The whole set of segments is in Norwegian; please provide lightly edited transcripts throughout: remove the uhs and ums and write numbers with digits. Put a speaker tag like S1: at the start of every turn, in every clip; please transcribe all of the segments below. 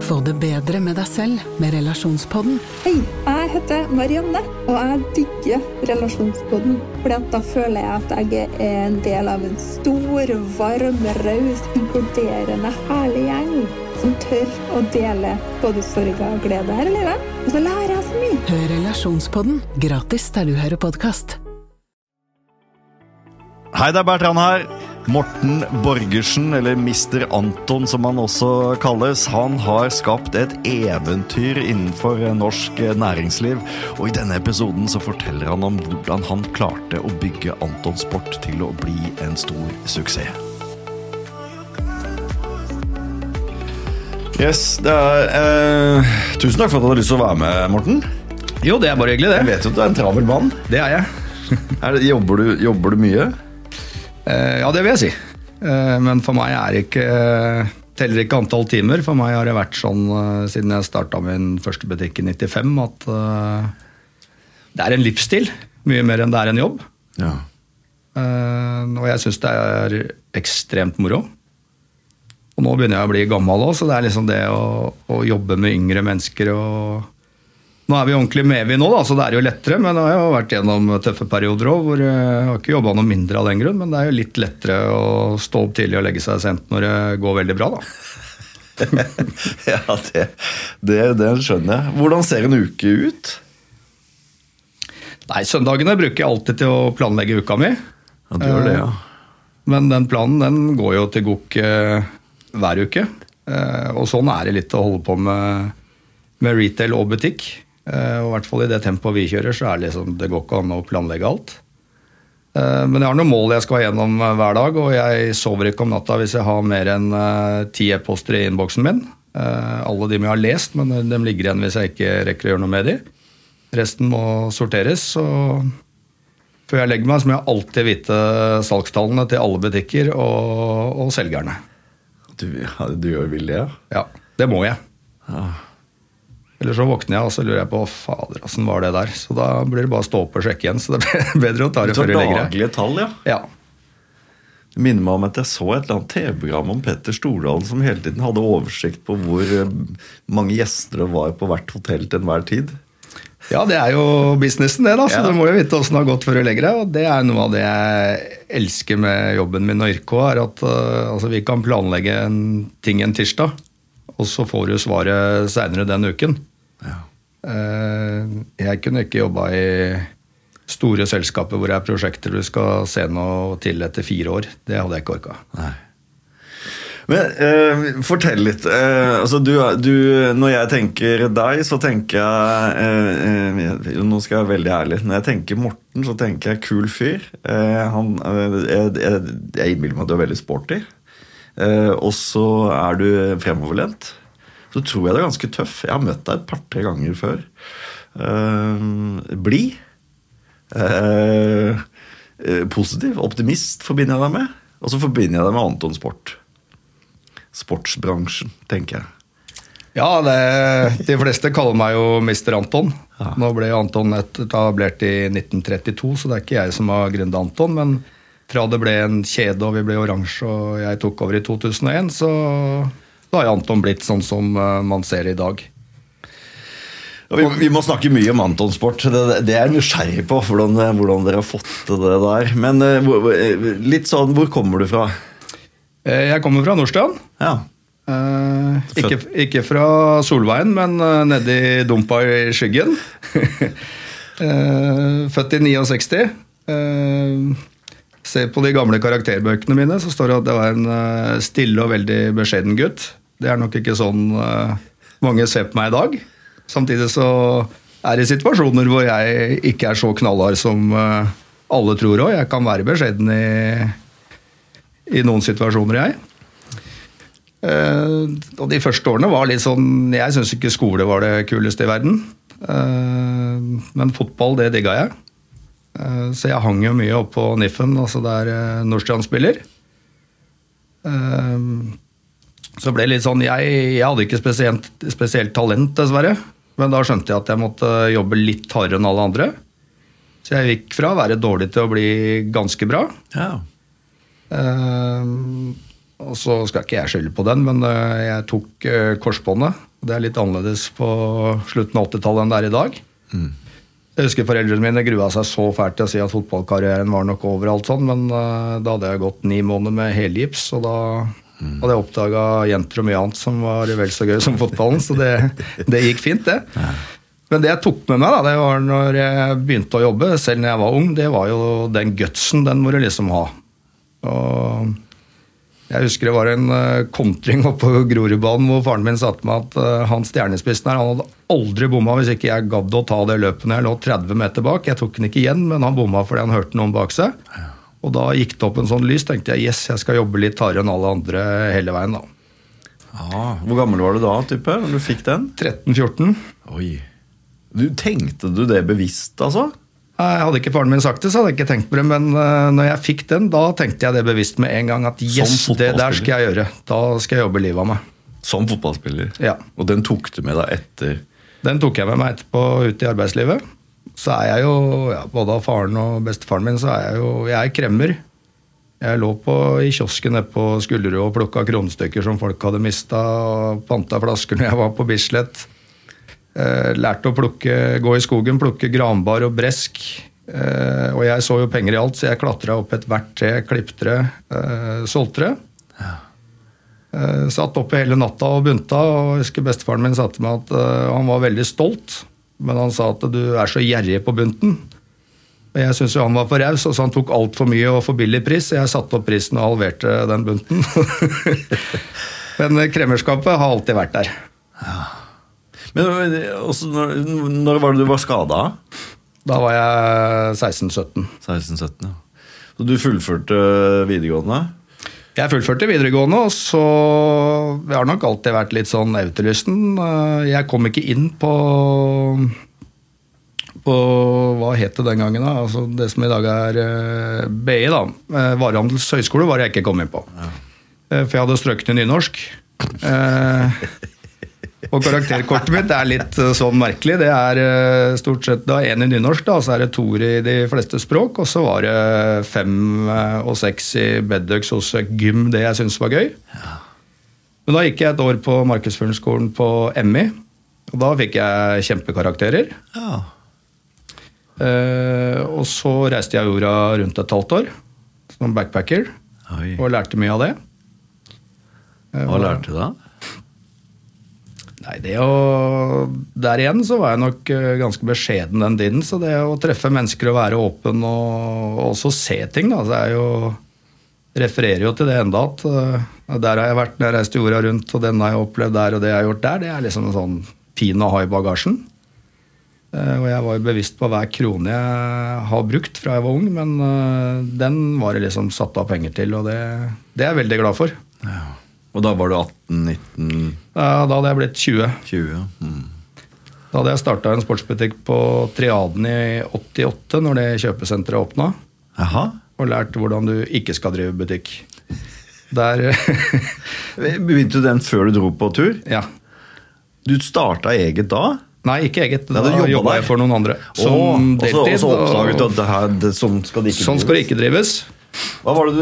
S1: Få det bedre med deg selv med Relasjonspodden.
S2: Hei, jeg heter Marianne, og jeg digger Relasjonspodden. Fordi at da føler jeg at jeg er en del av en stor, varm, raus, inkluderende, herlig gjeng som tør å dele både sorg og glede her i livet. Og så lærer jeg så mye.
S1: Hør Relasjonspodden gratis der du hører podcast.
S3: Hei, det Bertrand her. Morten Borgersen, eller Mr. Anton som han også kalles, han har skapt et eventyr innenfor norsk næringsliv, og i denne episoden så forteller han om hvordan han klarte å bygge Anton Sport til å bli en stor suksess. Yes, det tusen takk for at du hadde lyst til å være med, Morten.
S4: Jo, det bare hyggelig det.
S3: Jeg vet jo at du en travel mann.
S4: Det jeg.
S3: Jobber du mye?
S4: Ja, det vil jeg si. Men for meg teller ikke antall timer. For meg har det vært sånn siden jeg startet min første butikk i 95 at det en livsstil, mye mer enn det en jobb.
S3: Ja.
S4: Og jeg synes det ekstremt moro. Og nå begynner jeg å bli gammel også, så det liksom det å jobbe med yngre mennesker og nå vi ordentlig med vi nå da, så det jo lettere, men jeg har jo vært gjennom tøffe perioder også, hvor jeg har ikke jobbet noe mindre av den grunn, men det jo litt lettere å stå opp tidlig og legge seg sent når det går veldig bra da.
S3: Ja, det skjønner jeg. Hvordan ser en uke ut?
S4: Nei, søndagene bruker jeg alltid til å planlegge uka mi.
S3: Ja, du gjør det, ja.
S4: Men den planen, den går jo til gokk hver uke, og sånn det litt å holde på med retail og butikk. Og i hvert fall i det tempoet vi kjører så liksom, det går ikke an å planlegge alt. Men jeg har noen mål jeg skal ha gjennom hver dag, og jeg sover ikke om natta hvis jeg har mer enn 10 e-poster i innboksen min. Alle de jeg har lest, men de ligger igjen hvis jeg ikke rekker å gjøre noe med de. Resten må sorteres, og før jeg legger meg så må jeg alltid vite salgstallene til alle butikker og selgerne.
S3: Du gjør vilje, ja?
S4: Ja, det må jeg.
S3: Ja.
S4: Eller så våkner jeg, og så lurer jeg på, fader, hvordan var det der? Så da blir det bare å stå opp og sjekke igjen, så det blir bedre å ta det før du legger det.
S3: Daglige tall, ja?
S4: Ja.
S3: Det minner meg om at jeg så et eller annet TV-program om Petter Stordalen som hele tiden hadde oversikt på hvor mange gjester det var på hvert hotell til enhver tid.
S4: Ja, det jo businessen det da, så du må jo vite hvordan det har gått før du legger det, og det noe av det jeg elsker med jobben min og yrket, at altså, vi kan planlegge en ting en tirsdag, og så får du svaret senere den uken.
S3: Ja.
S4: Jeg kunne ikke jobbe i store selskaper hvor det prosjekter du skal se noe til etter 4 år. Det hadde jeg ikke orket.
S3: Nei. Men fortell litt. Altså når jeg tenker deg, så tenker jeg nå skal jeg være veldig ærlig. Når jeg tenker Morten, så tenker jeg kul fyr. Jeg innbiller meg at du veldig sporty. Og så du fremoverlent. Så tror jeg det ganske tøff. Jeg har møtt deg et par-tre ganger før. Blid. Positiv. Optimist forbinder jeg deg med. Og så forbinder jeg deg med Anton Sport. Sportsbransjen, tenker jeg.
S4: Ja, de fleste kaller meg jo Mr. Anton. Ja. Nå ble Anton etablert i 1932, så det ikke jeg som har grunnet Anton, men fra det ble en kjede og vi ble oransje og jeg tok over i 2001, så har Anton blitt sånn som man ser i dag.
S3: Vi må snakke mye om Anton Sport. Det jeg nysgjerrig på, hvordan dere har fått det der. Men litt sånn, hvor kommer du fra?
S4: Jeg kommer fra Nordstrand.
S3: Ja.
S4: Ikke fra Solveien, men nede i Dumpa i skyggen. Født i 69. Se på de gamle karakterbøkene mine, så står det at det var en stille og veldig beskjeden gutt. Det nok ikke sånn mange ser på meg i dag. Samtidig så det situasjoner hvor jeg ikke så knallhard som alle tror også. Jeg kan være beskjeden i noen situasjoner, jeg. Og de første årene var litt sånn, jeg synes ikke skole var det kuleste i verden. Men fotball, det digget jeg. Så jeg hang jo mye opp på Niffen, altså der Nordstrand spiller. Så ble det litt sånn, jeg hadde ikke spesielt talent dessverre, men da skjønte jeg at jeg måtte jobbe litt hardere enn alle andre. Så jeg gikk fra å være dårlig til å bli ganske bra.
S3: Ja.
S4: Og så skal ikke jeg skylde på den, men jeg tok korsbåndet Det litt annerledes på slutten av 80-tallet enn det I dag. Jeg husker foreldrene mine grua seg så fælt til å si at fotballkarrieren var nok over alt sånn, men da hadde jeg gått 9 måneder med helgips, og da hadde jeg oppdaget jenter og mye annet som var vel så gøy som fotballen, så det gikk fint det. Men det jeg tok med meg da, det var når jeg begynte å jobbe, selv når jeg var ung, det var jo den gutsen, den må du liksom ha. Og jeg husker det var en kontring oppe på Grorudbanen hvor faren min sa til meg at han stjernespissen her, han hadde aldri bomma hvis ikke jeg gadd å ta det løpet når jeg lå 30 meter bak. Jeg tok den ikke igjen, men han bomma fordi han hørte noen bak seg. Og da gikk det opp en sånn lys, tenkte jeg, yes, jeg skal jobbe litt hardere enn alle andre hele veien da.
S3: Hvor gammel var du da, type, når du fikk den?
S4: 13-14.
S3: Oi. Tenkte du det bevisst, altså?
S4: Jeg hadde ikke faren min sagt det, så hadde jeg ikke tenkt på det, men når jeg fikk den, da tenkte jeg det bevisst med en gang, at yes, det der skal jeg gjøre. Da skal jeg jobbe livet av meg.
S3: Som fotballspiller?
S4: Ja.
S3: Og den tok du med deg etter?
S4: Den tok jeg med meg etterpå ut I arbeidslivet. Så jeg jo, både av faren og bestefaren min, så jeg kremmer. Jeg lå I kiosken nede på Skullerud og plukket kronestykker som folk hadde mistet, og pantet flasker når jeg var på Bislett. Lærte å gå I skogen, plukke granbar og bresk, og jeg så jo penger I alt, så jeg klatret opp et hvert tre, klippte det, solgte det. Satt oppe hele natta og bunta, og jeg husker bestefaren min sa til meg at han var veldig stolt, men han sa at du så gjerrig på bunten. Og jeg synes jo han var for raus, og så han tok alt for mye og for billig pris, så jeg satte opp prisen og halverte den bunten. Men kremmerskapet har alltid vært der.
S3: Ja. Men også, når var det du var skadet?
S4: Da var jeg 16-17.
S3: 16-17, ja. Så du fullførte videregående?
S4: Jeg fullførte videregående, og så jeg har nok alltid vært litt sånn eventyrlysten. Jeg kom ikke inn på hva het det den gangen da? Altså det som I dag BI da. Varehandels høyskole var jeg ikke kommet inn på. Ja. For jeg hadde strøket I nynorsk. Og karakterkortet mitt litt sånn merkelig. Det stort sett da 1 I nynorsk, da, så det 2 I de fleste språk, og så var det 5 og 6 I bedøks hos gym, det jeg synes var gøy. Ja. Men da gikk jeg et år på markedsføringsskolen på MI, og da fikk jeg kjempekarakterer. Ja. Og så reiste jeg jorda rundt et halvt år, som backpacker, og lærte mye av det.
S3: Hva lærte du da?
S4: Nei, der igjen så var jeg nok ganske beskjeden den tiden, så det å treffe mennesker og være åpen og også se ting, da, så refererer jo til det enda at der har jeg vært når jeg reiste jorda rundt, og den har jeg opplevd der, og det jeg har gjort der, det liksom en sånn fin å ha I bagasjen. Og jeg var jo bevisst på hver krone jeg har brukt fra jeg var ung, men den var det liksom satt av penger til, og det jeg veldig glad for.
S3: Ja. Og da var du 18-19?
S4: Ja, da hadde jeg blitt 20.
S3: 20, ja.
S4: Da hadde jeg startet en sportsbutikk på Triaden I 88, når det kjøpesenteret åpnet.
S3: Aha.
S4: Og lært hvordan du ikke skal drive butikk. Der
S3: Begynte du den før du dro på tur?
S4: Ja.
S3: Du startet eget da?
S4: Nei, ikke eget. Da jobbet jeg for noen andre. Som deltid.
S3: Og så oppdaget du at sånn skal det ikke drives?
S4: Sånn skal det ikke drives.
S3: Hva var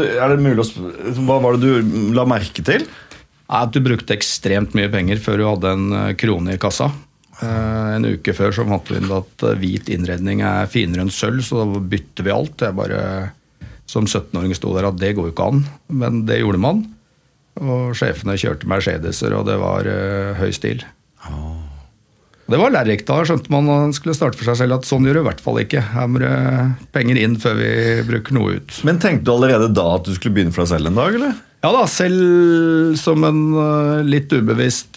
S3: det du la merke til?
S4: At du brukte ekstremt mye penger før du hadde en krone I kassa. En uke før så fant vi inn at hvit innredning finere enn sølv, så da bytter vi alt. Jeg bare, som 17-åring stod der at det går jo ikke an, men det gjorde man. Og sjefene kjørte Mercedeser, og det var høy stil. Det var lærerikt da, skjønte man skulle starte for seg selv at sånn gjør det I hvert fall ikke. Her må det penger inn før vi bruker noe ut.
S3: Men tenkte du allerede da at du skulle begynne for deg selv en dag, eller?
S4: Ja da, selv som en litt ubevisst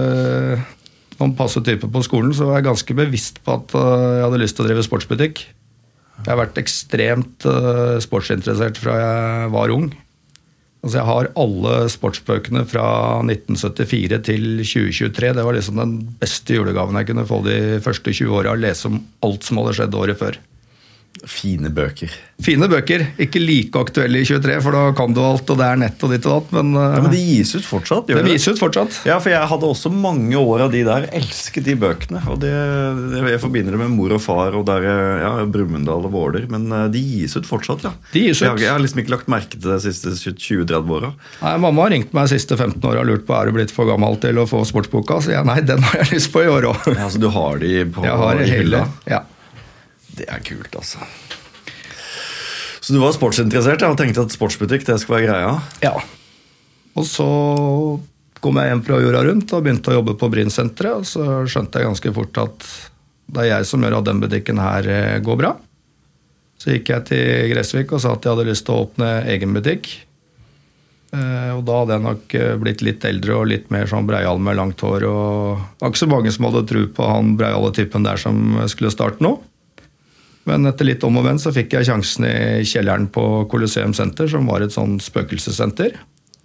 S4: noen passe type på skolen, så var jeg ganske bevisst på at jeg hadde lyst til å drive sportsbutikk. Jeg har vært ekstremt sportsinteressert fra jeg var ung. Altså jeg har alle sportsbøkene fra 1974 til 2023. Det var liksom den beste julegaven jeg kunne få de første 20 årene, å lese om alt som hadde skjedd året før.
S3: Fine bøker.
S4: Fine bøker, ikke like aktuelle i 23, for da kan du alt, og det nett og ditt og datt, men...
S3: Ja, men det gis ut fortsatt, gjør det?
S4: Det gis ut fortsatt.
S3: Ja, for jeg hadde også mange år av de der, elsket de bøkene, og jeg forbinder det med mor og far, og der, ja, Brumunddal og Våler, men de gis ut fortsatt, ja.
S4: De gis ut.
S3: Jeg har liksom ikke lagt merke til det siste 20-30 årene.
S4: Nei, mamma har ringt meg de siste 15 år og lurt på, du blitt for gammel til å få sportsboka? Så nei, den har jeg lyst på i år også.
S3: Ja, så du har de på
S4: jeg har hele, ja.
S3: Det kult, altså. Så du var sportsinteressert, og tenkte at sportsbutikk, det skal være greia?
S4: Ja. Og så kom jeg hjem fra jorda rundt og begynte å jobbe på Brynsenteret, og så skjønte jeg ganske fort at det jeg som gjør at den butikken her går bra. Så gikk jeg til Gressvik og sa at jeg hadde lyst til å åpne egen butikk. Og da hadde jeg nok blitt litt eldre og litt mer sånn breial med langt hår, og det var ikke så mange som hadde tro på han breiale typen der som skulle starte nå. Men etter litt om og venn så fikk jeg sjansen i kjelleren på Colosseum Center, som var et sånn spøkelsessenter.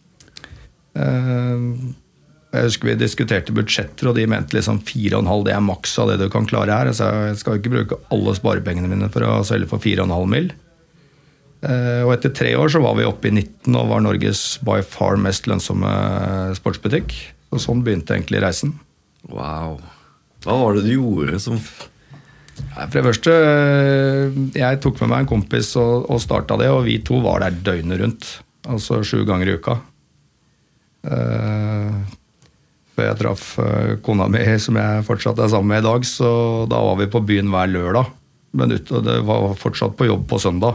S4: Jeg husker vi diskuterte budsjetter, og de mente liksom 4,5, det maks av det du kan klare her. Så jeg skal ikke bruke alle sparepengene mine for å selge for 4,5 mil. Og etter 3 år så var vi oppe i 19 og var Norges by far mest lønnsomme sportsbutikk. Og sånn begynte egentlig reisen.
S3: Wow. Hva var det du gjorde som...
S4: For det første, jeg tok med meg en kompis og startet det, og vi to var der døgnet rundt, altså 7 ganger i uka. Før jeg traff kona mi, som jeg fortsatt sammen med i dag, så da var vi på byen hver lørdag, men det var fortsatt på jobb på søndag.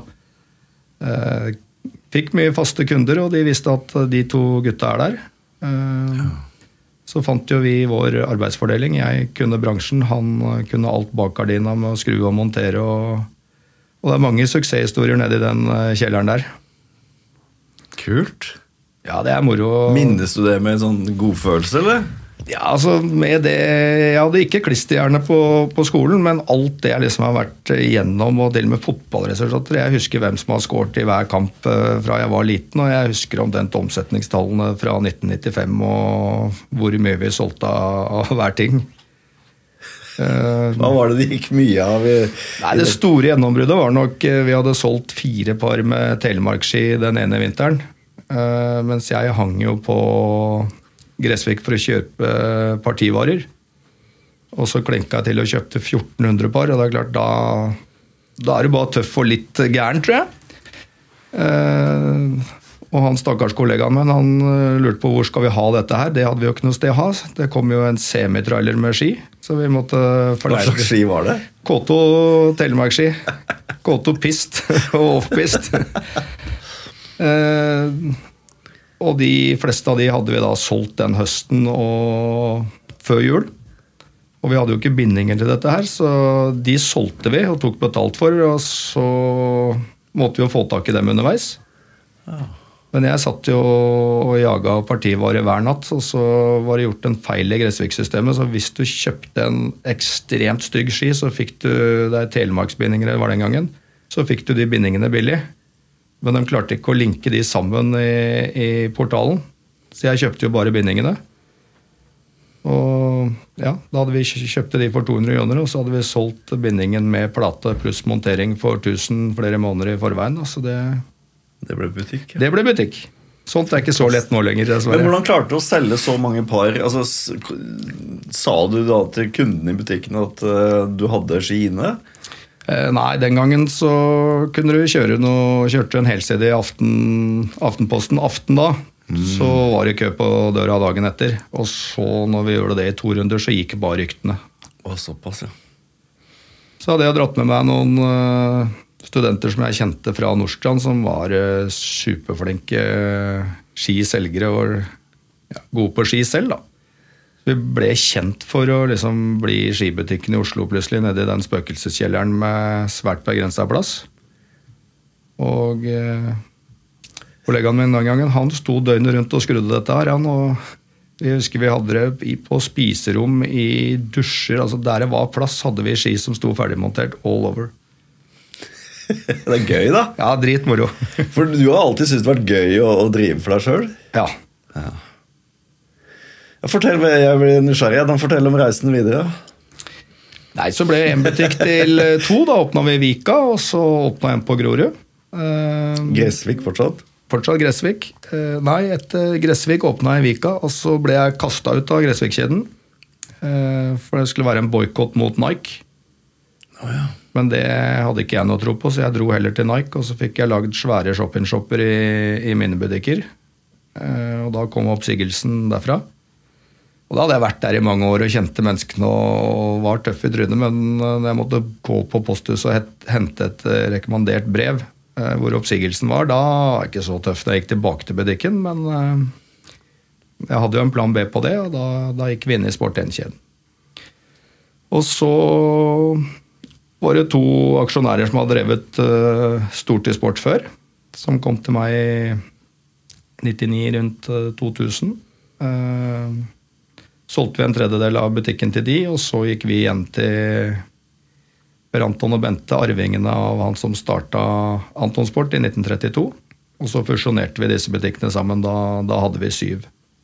S4: Fikk mye faste kunder, og de visste at de 2 gutta der. Så fant jo vi vår arbeidsfordeling. Jeg kunne bransjen, han kunne alt bak gardina med å skru og montere. Og det mange suksesshistorier nede i den kjelleren der.
S3: Kult.
S4: Ja, det moro.
S3: Minnes du det med en sånn godfølelse, eller?
S4: Ja, altså med det, jeg hadde ikke klisterhjerne på skolen, men alt det jeg liksom har vært igjennom, og til med fotballresultater. Jeg husker hvem som har skåret i hver kamp fra jeg var liten, og jeg husker omtrent omsetningstallene fra 1995, og hvor mye vi solgte av hver ting.
S3: Hva var det det gikk mye av?
S4: Nei, det store gjennombruddet var nok, vi hadde solgt 4 par med telemarkski den ene vinteren, mens jeg hang jo på Gressvik for å kjøpe partivarer. Og så klenka jeg til og kjøpte 1400 par, og det klart, da det bare tøff og litt gæren, tror jeg. Og han stakkars kollegaen min, han lurte på hvor skal vi ha dette her. Det hadde vi jo ikke noe sted å ha. Det kom jo en semitrailer med ski, så vi måtte
S3: forleie. Hva slags ski var det?
S4: K2 telemarkski. K2 pist og off-pist. Og de fleste av de hadde vi da solgt den høsten og før jul. Og vi hadde jo ikke bindinger til dette her, så de solgte vi og tok betalt for, og så måtte vi jo få tak i dem underveis. Ja. Men jeg satt jo og jaget partivarer hver natt, og så var det gjort en feil i Gressvik-systemet, så hvis du kjøpte en ekstremt stygg ski, så fikk du, det telemarksbindinger var den gangen, så fikk du de bindingene billig. Men de klarte ikke å linke de sammen i portalen. Så jeg kjøpte jo bare bindingene. Og ja, da hadde vi kjøpte de for 200 kroner, og så hadde vi solgt bindingen med plate pluss montering for 1000 flere måneder i forveien. Så det
S3: ble butikk. Ja.
S4: Det ble butikk. Sånt ikke så lett nå lenger, dessverre.
S3: Men hvordan klarte du å selge så mange par? Altså, sa du da til kunden i butikken at du hadde ski inne?
S4: Nei, den gangen så kunne du kjørte en helside i Aftenposten Aften da. Så var det kø på døra dagen etter. Og så når vi gjorde det i 2 runder, så gikk bare ryktene.
S3: Å, såpass, ja.
S4: Så hadde jeg dratt med meg noen studenter som jeg kjente fra Nordstrand, som var superflinke skiselgere og gode på ski selv da. Vi ble kjent for å liksom bli skibutikken i Oslo plutselig, nede i den spøkelseskjelleren med svært begrenset plass. Og kollegaen min den gangen, han sto døgnet rundt og skrudde dette her, og vi husker vi hadde det på spiserom, i dusjer, altså der det var plass, hadde vi ski som sto ferdigmontert all over.
S3: Det er gøy da.
S4: Ja, dritmoro.
S3: For du har alltid syntes det har vært gøy å drive for deg selv?
S4: Ja.
S3: Ja. Jeg blir nysgjerrig. Fortell om reisen videre.
S4: Nei, så ble en butikk til 2, da åpnet vi i Vika, og så åpnet en på Grorud.
S3: Gressvik fortsatt?
S4: Fortsatt Gressvik. Nei, etter Gressvik åpnet jeg i Vika, og så ble jeg kastet ut av Gressvik-kjeden. For det skulle være en boykott mot Nike.
S3: Ja.
S4: Men det hadde ikke jeg noe tro på, så jeg dro heller til Nike, og så fikk jeg laget svære shop-in-shopper i mine butikker. Og da kom oppsigelsen derfra. Og da hadde jeg vært der i mange år og kjente menneskene og var tøff i trynet, men jeg måtte gå på posthuset og hente et rekommandert brev hvor oppsigelsen var. Da var jeg ikke så tøff da jeg gikk tilbake til butikken, men jeg hadde jo en plan B på det, og da gikk vi inn i Sport1-kjeden. Og så var det 2 aksjonærer som hadde drevet stort i sport før, som kom til meg i 99 rundt 2000. Solgte vi en tredjedel av butikken til de, og så gikk vi igjen til Per Anton og Bente, arvingene av han som startet Anton Sport i 1932. Og så fusjonerte vi disse butikkene sammen, da hadde vi 7.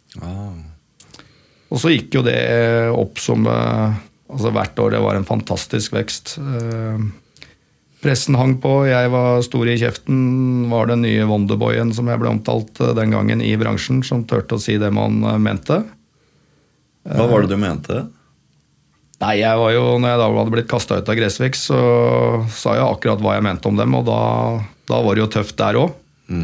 S4: Og så gikk jo det opp som altså hvert år. Det var en fantastisk vekst. Pressen hang på, jeg var stor i kjeften, var den nye Wonderboyen som jeg ble omtalt den gangen i bransjen, som tørte å si det man mente.
S3: Hva var det du mente?
S4: Når jeg da hadde blitt kastet ut av Gressvik, så sa jeg akkurat hva jeg mente om dem, og da var det jo tøft der også.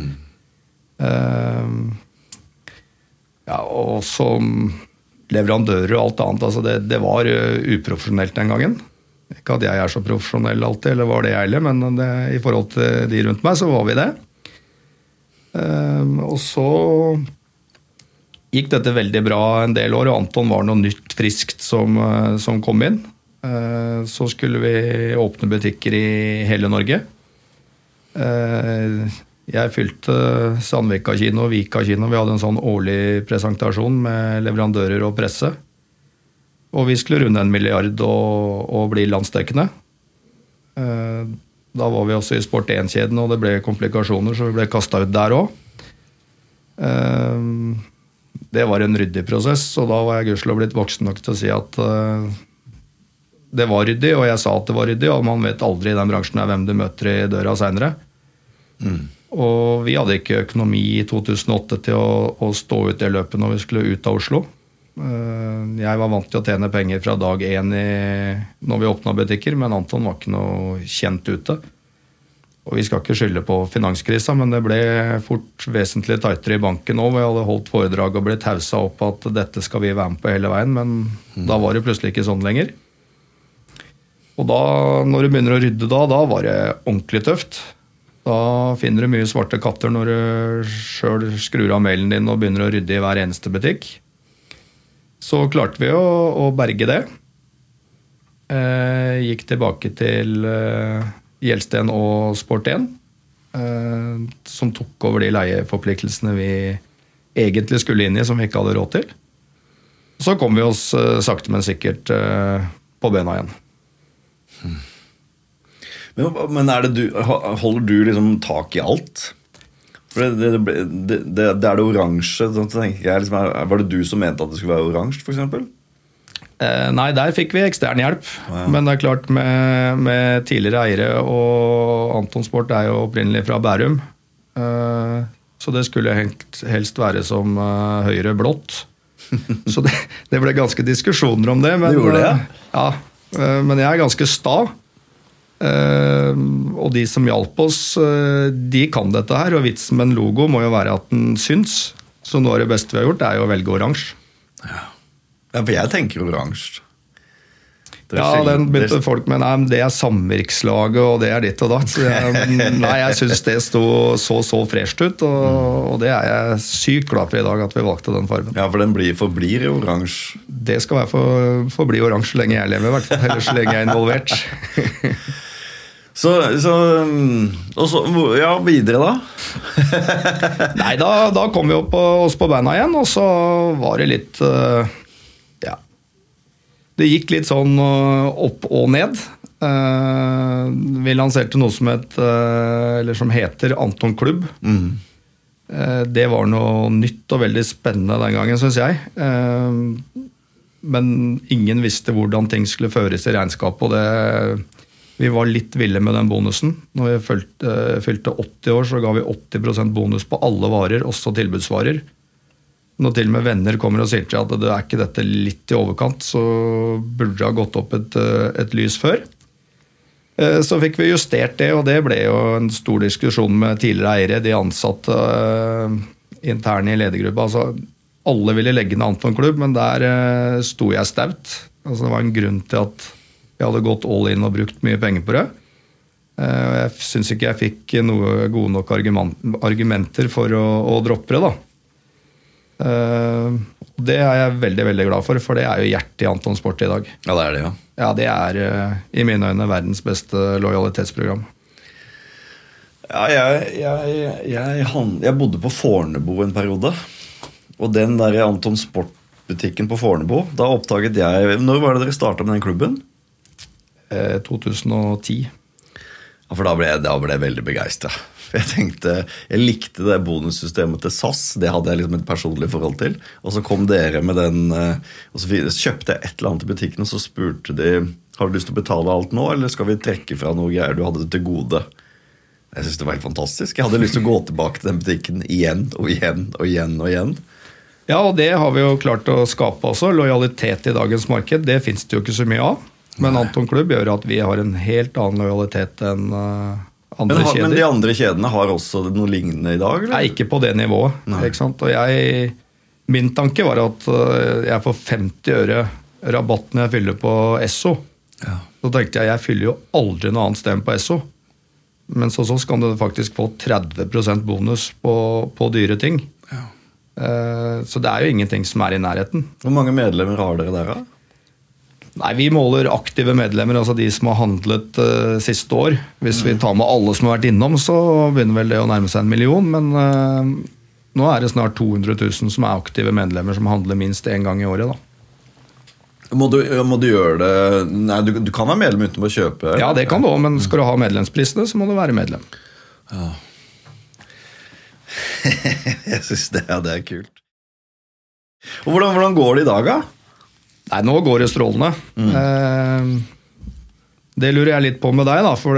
S4: Ja, og som leverandører og alt annet, altså det var uprofesjonelt den gangen. Ikke at jeg så profesjonell alltid, eller var det jeg heller, men i forhold til de rundt meg, så var vi det. Og så gikk dette veldig bra en del år, og Anton var noe nytt, friskt som kom inn. Så skulle vi åpne butikker i hele Norge. Jeg fylte Sandvika kino og Vika kino. Vi hadde en sånn årlig presentasjon med leverandører og presse. Og vi skulle runde 1 milliard og bli landsdekkende. Da var vi også i Sport1-kjeden, og det ble komplikasjoner, så vi ble kastet ut der også. Det var en ryddig prosess, og da var jeg gudskjelov blitt voksen nok til å si at det var ryddig, og jeg sa at det var ryddig, og man vet aldri i den bransjen hvem du møter i døra senere. Og vi hadde ikke økonomi i 2008 til å stå ut det løpet når vi skulle ut av Oslo. Jeg var vant til å tjene penger fra dag 1 når vi åpnet butikker, men Anton var ikke noe kjent ute. Og vi skal ikke skylde på finanskrisa, men det ble fort vesentlig tightere i banken nå. Vi hadde holdt foredrag og blitt hauset opp at dette skal vi være med på hele veien, men da var det plutselig ikke sånn lenger. Og da, når du begynner å rydde da var det ordentlig tøft. Da finner du mye svarte katter når du selv skrur av mailen din og begynner å rydde i hver eneste butikk. Så klarte vi å berge det. Gikk tilbake til Gjelsten og Sport1, som tok over de leieforpliktelsene vi egentlig skulle inn i, som vi ikke hadde råd til. Så kom vi oss sakte, men sikkert på bena igjen.
S3: Men holder du liksom tak i alt? For det er det oransje, så tenker jeg, liksom, var det du som mente at det skulle være oransje, for eksempel?
S4: Nei, der fikk vi ekstern hjelp, men det er klart med tidligere eiere, og Anton Sport er jo opprinnelig fra Bærum, så det skulle helst være som høyre blått. Så det ble ganske diskusjoner om det. Men,
S3: det gjorde det?
S4: Ja, men jeg er ganske sta, og de som hjalp oss, de kan dette her, og vitsen med en logo må jo være at den syns, så noe av det beste vi har gjort er jo å velge oransje.
S3: Ja, for jeg tenker oransje.
S4: Ja, den begynte folk med, nei, det er samvirkslaget, og det er ditt og datt. Nei, jeg synes det stod så fresht ut, og det er jeg sykt glad for i dag, at vi valgte den fargen.
S3: Ja, for den forblir oransje.
S4: Det skal være forbli oransje så lenge jeg lever, i hvert fall, eller så lenge jeg er involvert.
S3: Ja, videre da?
S4: Nei, da kom vi oss på beina igjen, og så var det litt... Det gikk litt sånn opp og ned. Vi lanserte noe som heter Anton Klubb. Det var noe nytt og veldig spennende den gangen, synes jeg. men ingen visste hvordan ting skulle føres I regnskapet, og vi var litt ville med den bonusen. Når vi fylte 80 år, så ga vi 80% bonus på alle varer, også tilbudsvarer. Når til og med venner kommer og sier til at det ikke dette litt I overkant, så burde det ha gått opp et lys før. Så fikk vi justert det, og det ble jo en stor diskusjon med tidligere eiere, de ansatte interne I ledergruppa. Altså, alle ville legge ned Anton Klubb, men der sto jeg staut. Altså, det var en grunn til at jeg hadde gått all in og brukt mye penger på det. Jeg synes ikke jeg fikk noe gode nok argumenter for å droppe det da. Det jeg veldig, veldig glad for det jo hjertet I Anton Sport I dag.
S3: Ja, det det, ja.
S4: Ja, det I mine øyne verdens beste lojalitetsprogram.
S3: Ja, jeg bodde på Fornebu en periode, og den der Anton Sport-butikken på Fornebu, da oppdaget jeg, når var det dere startet med den klubben?
S4: 2010.
S3: Ja, for da ble jeg veldig begeistret. Jeg likte det bonussystemet til SAS, det hadde jeg liksom et personlig forhold til, og så kom dere med den, og så kjøpte jeg et eller annet I butikken, og så spurte de, har du lyst til å betale alt nå, eller skal vi trekke fra noe greier du hadde til gode? Jeg synes det var helt fantastisk. Jeg hadde lyst til å gå tilbake til den butikken igjen, og igjen, og igjen, og igjen.
S4: Ja, og det har vi jo klart å skape også, lojalitet I dagens marked, det finnes det jo ikke så mye av. Men Anton Klubb gjør at vi har en helt annen lojalitet enn andre kjeder.
S3: Men de andre kjedene har også noe lignende I dag? Eller?
S4: Nei, ikke på det nivået. Ikke sant? Og min tanke var at jeg får 50 øre rabatt når jeg fyller på Esso.
S3: Ja.
S4: Så tenkte jeg fyller jo aldri noe annet sted enn på Esso. Men så kan du faktisk få 30% bonus på dyre ting.
S3: Ja.
S4: Så det jo ingenting som I nærheten.
S3: Hvor mange medlemmer har dere der da?
S4: Nei, vi måler aktive medlemmer, altså de som har handlet siste år. Hvis vi tar med alle som har vært innom, så begynner vel det å nærme seg 1 million, men nå det snart 200 000 som aktive medlemmer som handler minst en gang I året da.
S3: Må du gjøre det? Nei, du kan være medlem uten å kjøpe?
S4: Ja, det kan du også, men skal du ha medlemsprisene, så må du være medlem.
S3: Ja. Jeg synes det kult. Og hvordan går det I dag da?
S4: Nei, nå går det strålende. Det lurer jeg litt på med deg da, for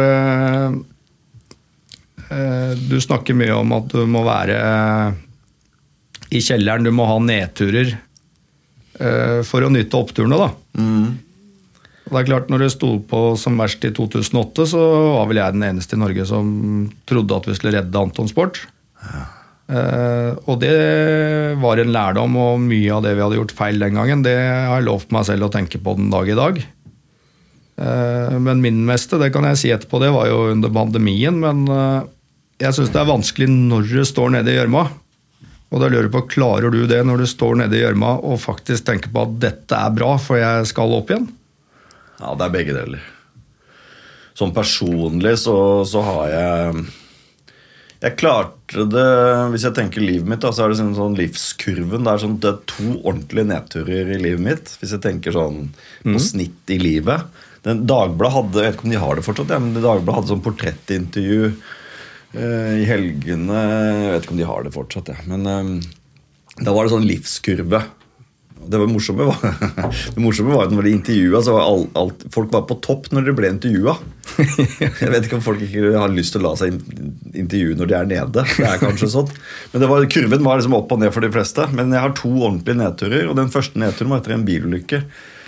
S4: du snakker mye om at du må være I kjelleren, du må ha nedturer for å nyte oppturene da. Det klart, når det stod på som verst I 2008, så var vel jeg den eneste I Norge som trodde at vi skulle redde Anton Sport. Ja. Og det var en lærdom, og mye av det vi hadde gjort feil den gangen, det har jeg lovt meg selv å tenke på den dag I dag. Men min meste, det kan jeg si etterpå, det var jo under pandemien, men jeg synes det vanskelig når du står nede I gjørma. Og da lurer jeg på, klarer du det når du står nede I gjørma og faktisk tenker på at dette bra, for jeg skal opp igjen?
S3: Ja, det begge deler. Som personlig så har jeg klarte det, hvis jeg tenker livet mitt, da, så det sånn livskurven, det 2 ordentlige nedturer I livet mitt, hvis jeg tenker sånn på snitt I livet. Den Dagbladet hadde, jeg vet ikke om de har det fortsatt, men Dagbladet hadde sånn portrettintervju I helgene, jeg vet ikke om de har det fortsatt, men da var det sånn livskurve. Det morsomme var at når de intervjuet, så var folk var på topp når de ble intervjuet. Jeg vet ikke om folk ikke har lyst til å la seg intervjue når de nede. Det kanskje sånn. Men kurven var liksom opp og ned for de fleste. Men jeg har 2 ordentlige nedturer, og den første nedturen var etter en bilulykke.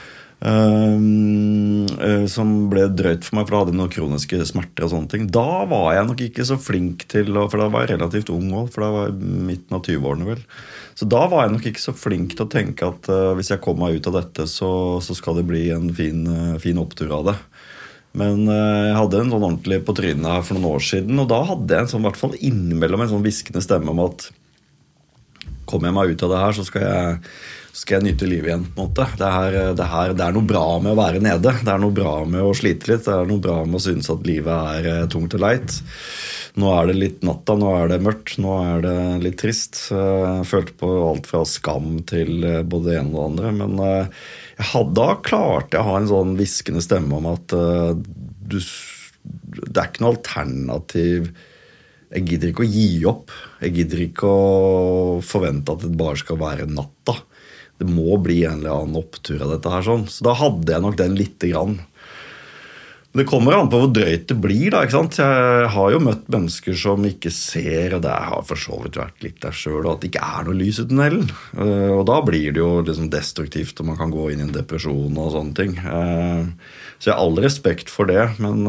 S3: Som ble drøyt for meg, for jeg hadde noen kroniske smerter og sånne ting. Da var jeg nok ikke så flink til, for da var jeg relativt ung også, for da var jeg midten av 20-årene vel. Så da var jeg nok ikke så flink til å tenke at hvis jeg kom meg ut av dette, så skal det bli en fin opptur av det. Men jeg hadde en sånn ordentlig på trynet her for noen år siden, og da hadde jeg en sånn, I hvert fall innimellom en sånn viskende stemme om at kommer jeg meg ut av det her, så skal jeg nyte livet igjen på en måte. Det noe bra med å være nede, det noe bra med å slite litt, det noe bra med å synes at livet tungt og leit. Nå det litt natta, nå det mørkt, nå det litt trist. Jeg følte på alt fra skam til både det ene og det andre, men da klarte jeg å ha en sånn viskende stemme om at det ikke noe alternativ. Jeg gidder ikke å gi opp. Jeg gidder ikke å forvente at det bare skal være natta. det må bli en eller annen opptur av dette her sånn. Så da hadde jeg nok den litt grann. Det kommer an på hvor drøyt det blir da, ikke sant? Jeg har jo møtt mennesker som ikke ser, og det har for så vidt vært litt der selv, og at det ikke er noe lys i tunnelen. Og da blir det jo liksom destruktivt, og man kan gå inn i en depresjon og sånne ting. Så jeg har all respekt for det, men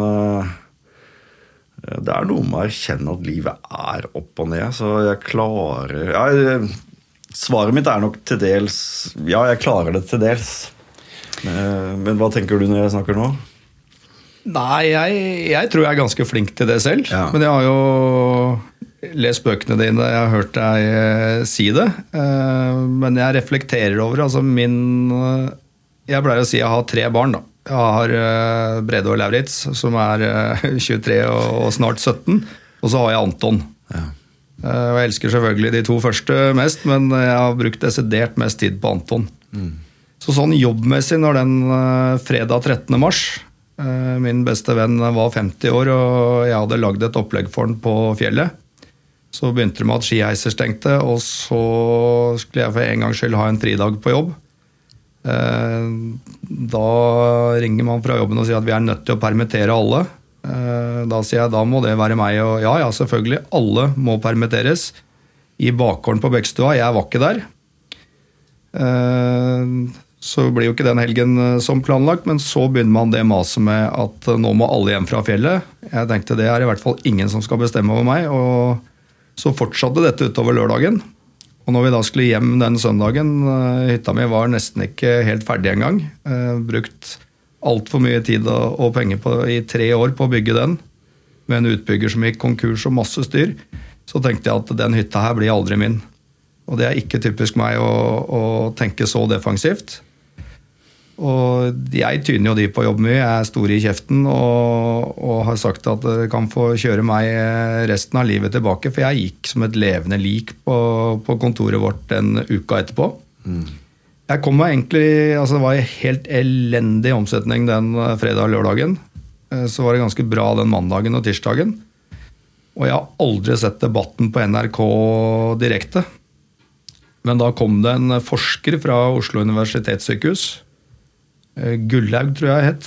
S3: det er noe med å erkjenne at livet er opp og ned, så jeg klarer... svaret mitt er nok til dels... Ja, jeg klarer det til dels. Men hva tenker du når jeg snakker nå?
S4: Nei, jeg tror jeg er ganske flink til det selv, men jeg har jo lest bøkene dine, jeg har hørt deg si det, men jeg reflekterer over, altså jeg pleier å si jeg har 3 barn da. Jeg har Brede og Lauritz, som er 23 og snart 17, og så har jeg Anton. Og jeg elsker selvfølgelig de 2 første mest, men jeg har brukt desidert mest tid på Anton. Så sånn jobbmessig når den fredag 13. mars, min beste venn var 50 år, og jeg hadde lagd et opplegg for han på fjellet. Så begynte det med at skiheiser stengte, og så skulle jeg for en gangs skyld ha en fridag på jobb. Da ringer man fra jobben og sier at vi er nødt til å permittere alle. Da sier jeg, da må det være meg, og ja, selvfølgelig, alle må permitteres. I bakgården på Bekkstua, jeg var ikke der. Så blir jo ikke den helgen som planlagt, men så begynner man det maset med at nå må alle hjem fra fjellet. Jeg tenkte det er i hvert fall ingen som skal bestemme over meg, og så fortsatte dette utover lørdagen. Og når vi da skulle hjem den søndagen, hytta mi var nesten ikke helt ferdig en gang. Brukt alt for mye tid og penger i 3 år på å bygge den, med en utbygger som gikk konkurs og masse styr. Så tenkte jeg at den hytta her blir aldri min. Og det er ikke typisk meg å tenke så defensivt. Og jeg tyner jo de på jobb mye, jeg er stor i kjeften og har sagt at dere kan få kjøre meg resten av livet tilbake, for jeg gikk som et levende lik på kontoret vårt den uka etterpå. Jeg kom meg egentlig, altså det var en helt elendig omsetning den fredag og lørdagen, så var det ganske bra den mandagen og tirsdagen, og jeg har aldri sett debatten på NRK direkte. Men da kom det en forsker fra Oslo universitetssykehus, Gullaug tror jeg het,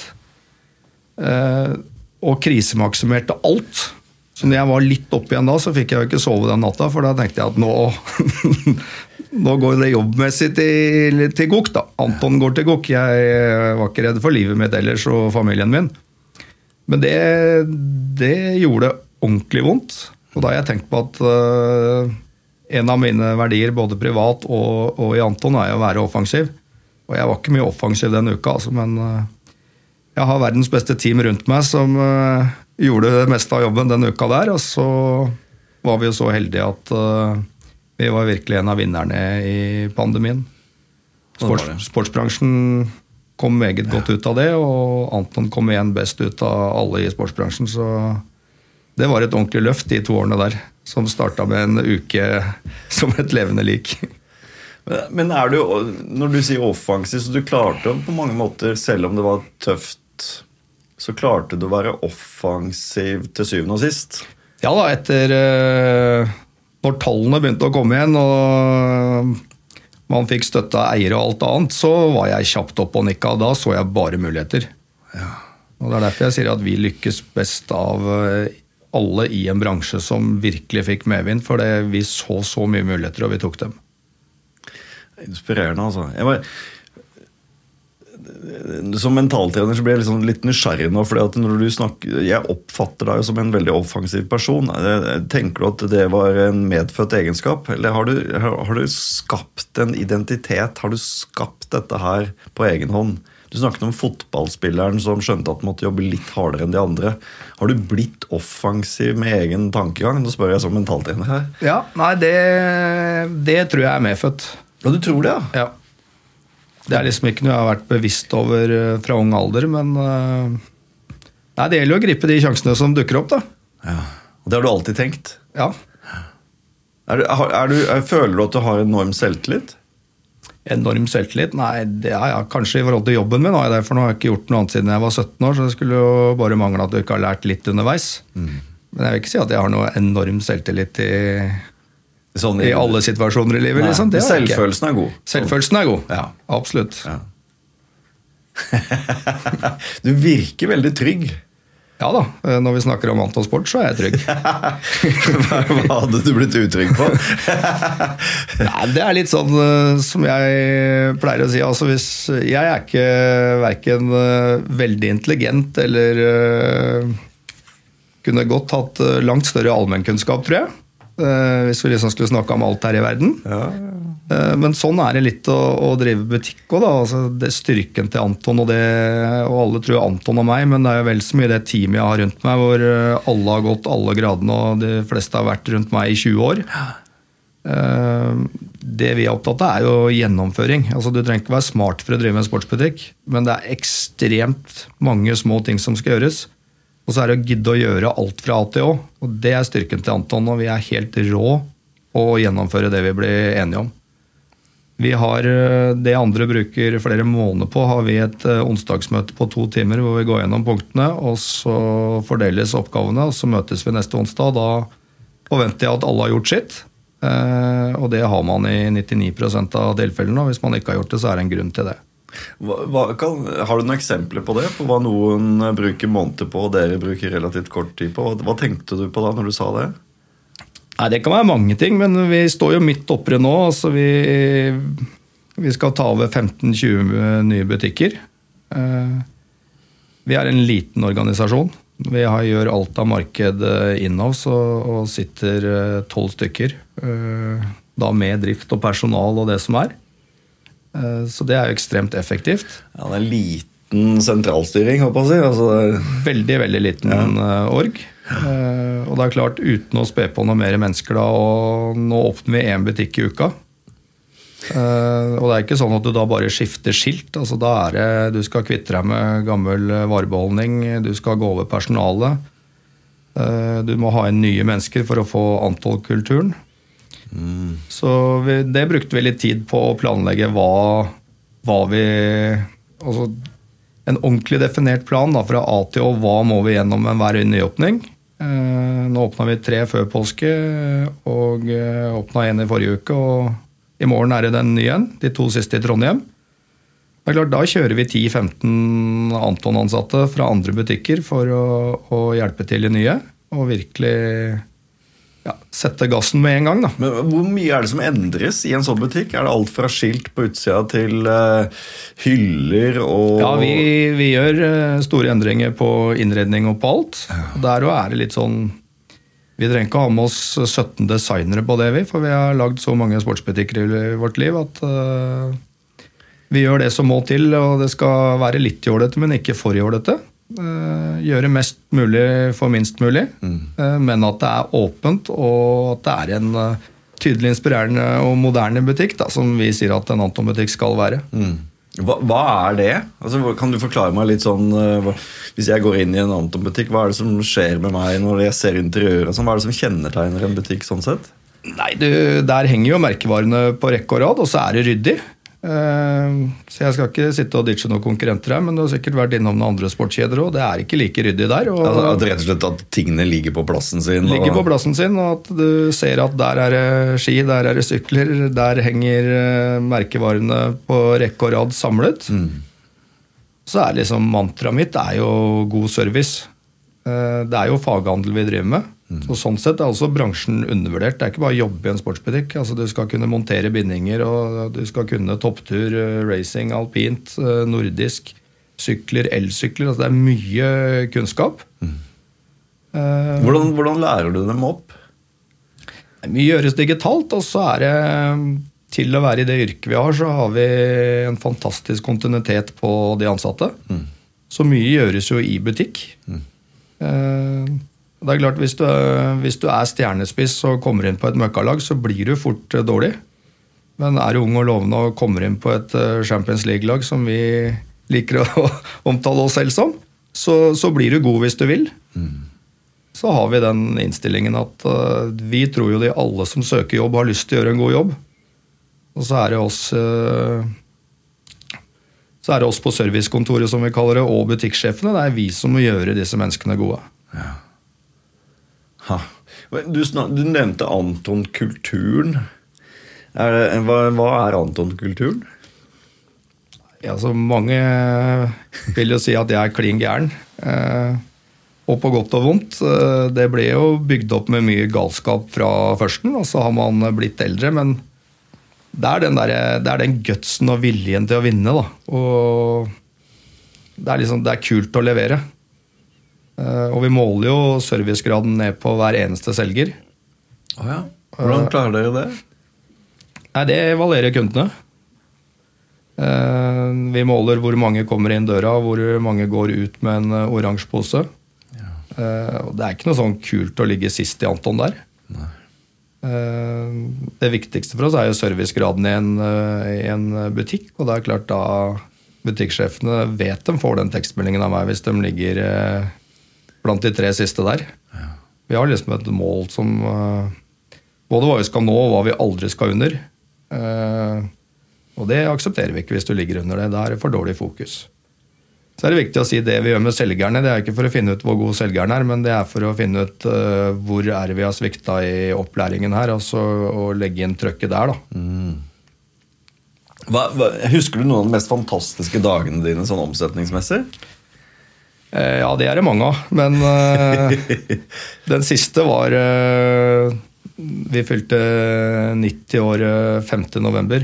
S4: og krisemaksimerte alt. Så når jeg var litt opp igjen da, så fikk jeg jo ikke sove den natta, for da tenkte jeg at nå går det jobbmessig til gokk da. Anton går til gokk, jeg var ikke redd for livet mitt ellers og familien min. Men det gjorde ordentlig vondt, og da har jeg tenkt på at en av mine verdier, både privat og i Anton, er å være offensiv. Og jeg var ikke mye offensiv den uka, altså, men jeg har verdens beste team rundt meg som gjorde det meste av jobben den uka der, og så var vi jo så heldige at vi var virkelig en av vinnerne i pandemien. Sportsbransjen kom meget godt ut av det, og Anton kom igjen best ut av alle i sportsbransjen, så det var et ordentlig løft de 2 årene der, som startet med en uke som et levende lik.
S3: Men er du, når du sier offensiv, så du klarte på mange måter, selv om det var tøft, så klarte du å være offensiv til syvende og sist?
S4: Ja da, etter når tallene begynte å komme igjen, og man fikk støtte av eiere og alt annet, så var jeg kjapt opp og nikka, da så jeg bare muligheter. Ja. Og det er derfor jeg sier at vi lykkes best av alle i en bransje som virkelig fikk medvind, for vi så mye muligheter, og vi tok dem.
S3: Inspirerende, altså. Som mentaltrener så blir jeg liksom litt nysgjerrig nå, fordi at når du snakker, jeg oppfatter deg jo som en veldig offensiv person. Tenker du at det var en medfødt egenskap, eller har du skapt en identitet? Har du skapt dette her på egen hånd? Du snakket om fotballspilleren som skjønte at han måtte jobbe litt hardere enn de andre. Har du blitt offensiv med egen tankegang? Nå spør jeg som mentaltrener her.
S4: Ja, nei, det tror jeg er medfødt.
S3: Ja, du tror det, ja?
S4: Ja. Det er liksom ikke noe jeg har vært bevisst over fra ung alder, men nei, det gjelder jo å gripe de sjansene som dukker opp, da.
S3: Ja, og det har du alltid tenkt?
S4: Ja.
S3: Føler du at du har enorm selvtillit?
S4: Enorm selvtillit? Nei, det er jeg kanskje i forhold til jobben min, for nå har jeg ikke gjort noe annet siden jeg var 17 år, så det skulle jo bare mangle at du ikke har lært litt underveis. Men jeg vil ikke si at jeg har noe enorm selvtillit
S3: Sånn
S4: i alle situasjoner i livet.
S3: Nei,
S4: liksom. Det
S3: selvfølelsen god.
S4: Selvfølelsen god,
S3: Ja.
S4: Absolutt.
S3: Ja. Du virker veldig trygg.
S4: Ja da, når vi snakker om Anton Sport, så jeg trygg.
S3: Hva hadde du blitt utrygg på?
S4: Nei, det litt sånn som jeg pleier å si. Altså, jeg ikke hverken veldig intelligent eller kunne godt hatt langt større allmennkunnskap, tror jeg. Hvis vi liksom skulle snakke om alt her i verden.
S3: Ja.
S4: Men sånn det litt å drive butikk også da. Altså, det styrken til Anton og alle tror Anton og meg, men det jo vel så mye det teamet jeg har rundt meg, hvor alle har gått alle gradene, og de fleste har vært rundt meg i 20 år. Det vi opptatt av jo gjennomføring. Altså, du trenger ikke være smart for å drive en sportsbutikk, men det ekstremt mange små ting som skal gjøres. Og så det å gidde å gjøre alt fra A til Å, og det styrken til Anton, og vi helt rå å gjennomføre det vi blir enige om. Vi har det andre bruker flere måneder på, har vi et onsdagsmøte på 2 timer hvor vi går gjennom punktene, og så fordeles oppgavene, og så møtes vi neste onsdag, og da forventer jeg at alle har gjort sitt. Og det har man i 99% av tilfellene, og hvis man ikke har gjort det, så det en grunn til det.
S3: Har du noen eksempler på det? På hva noen bruker måneder på, og dere bruker relativt kort tid på? Hva tenkte du på da når du sa det?
S4: Nei, det kan være mange ting, men vi står jo midt oppe nå. Altså vi skal ta over 15-20 nye butikker. Vi en liten organisasjon. Vi gjør alt av marked in-house og sitter 12 stykker. Da med drift og personal og det som Så det jo ekstremt effektivt.
S3: Ja, det en liten sentralstyring, håper jeg å si. Altså,
S4: veldig, veldig liten org. Og det klart, uten å spe på noe mer mennesker da, og nå åpner vi 1 butikk i uka. Og det ikke sånn at du da bare skifter skilt. Altså, da det, du skal kvitte deg med gammel varebeholdning, du skal gå over personalet. Du må ha inn nye mennesker for å få antallkulturen. Så det brukte vi litt tid på å planlegge hva vi altså en ordentlig definert plan da, fra A til Å, hva må vi gjennom med hver nyåpning. Nå åpnet vi 3 før påske og åpnet 1 i forrige uke, og i morgen det den nye igjen, de 2 siste i Trondheim. Det klart, da kjører vi 10-15 Anton-ansatte fra andre butikker for å hjelpe til i nye, og virkelig sette gassen med en gang da.
S3: Men hvor mye det som endres i en sånn butikk? Det alt fra skilt på utsida til hyller og...
S4: Ja, vi gjør store endringer på innredning og på alt. Og der det litt sånn... Vi trenger ikke ha med oss 17 designere på det, for vi har lagd så mange sportsbutikker i vårt liv at vi gjør det som må til, og det skal være litt jålete, men ikke for jålete. Gjøre mest mulig for minst mulig, men at det åpent, og at det en tydelig inspirerende og moderne butikk, da, som vi sier at en Anton-butikk skal være.
S3: Hva det? Altså, kan du forklare meg litt sånn, hvis jeg går inn i en Anton-butikk, hva det som skjer med meg når jeg ser interiøret? Hva det som kjennetegner en butikk sånn sett?
S4: Nei, der henger jo merkevarene på rekke og rad, og så det ryddig. Så jeg skal ikke sitte og ditche noen konkurrenter her, men du har sikkert vært innom noen andre sportskjeder også. Det ikke like ryddig der. Og
S3: at rett og slett at tingene ligger på plassen sin?
S4: Ligger på plassen sin, og at du ser at der det ski, der det sykler, der henger merkevarene på rekke og rad samlet. Så liksom mantraet mitt jo god service. Det jo faghandel vi driver med. Så sånn sett også bransjen undervurdert. Det ikke bare å jobbe i en sportsbutikk. Altså, du skal kunne montere bindinger, og du skal kunne topptur, racing, alpint, nordisk, sykler, elsykler. Altså, det mye kunnskap.
S3: Hvordan lærer du dem opp?
S4: Mye gjøres digitalt, og så det til å være i det yrket vi har, så har vi en fantastisk kontinuitet på de ansatte. Så mye gjøres jo i butikk. Det klart, hvis du stjernespiss og kommer inn på et møkkalag, så blir du fort dårlig. Men du ung og lovende og kommer inn på et Champions League-lag, som vi liker å omtale oss selv som, så blir du god hvis du vil. Så har vi den innstillingen at vi tror jo de alle som søker jobb har lyst til å gjøre en god jobb. Og så det oss... Så det oss på servicekontoret, som vi kaller det, og butikksjefene. Det vi som må gjøre disse menneskene gode.
S3: Ja. Du nevnte Anton-kulturen. Hva Anton-kulturen?
S4: Ja, så mange vil jo si at jeg klin gæren. Og på godt og vondt. Det ble jo bygd opp med mye galskap fra førsten, og så har man blitt eldre, men det er den gutsen og viljen til å vinne, da. Og det er kult å levere. Og vi måler jo servicegraden ned på hver eneste selger.
S3: Ja. Hvordan klarer dere det?
S4: Nei, det evaluerer kundene. Vi måler hvor mange kommer inn døra, hvor mange går ut med en oransje pose. Ja. Og det er ikke noe sånn kult å ligge sist i Anton der. Nei. Det viktigste for oss er jo servicegraden i en butikk, og det er klart da butikksjefene vet de får den tekstmeldingen av meg hvis de ligger blant de 3 siste der. Ja. Vi har liksom et mål som både hva vi skal nå og hva vi aldri skal under. Og det aksepterer vi ikke hvis du ligger under det. Da er det for dårlig fokus. Så er det viktig å si det vi gjør med selgerne. Det er ikke for å finne ut hvor god selgeren er, men det er for å finne ut hvor er vi har svikta i opplæringen her, altså, og legge inn trøkket der. Da.
S3: Husker du noen av de mest fantastiske dagene dine sånn omsetningsmessig?
S4: Ja, det er det mange av. Men den siste var vi fylte 90 år 5. november.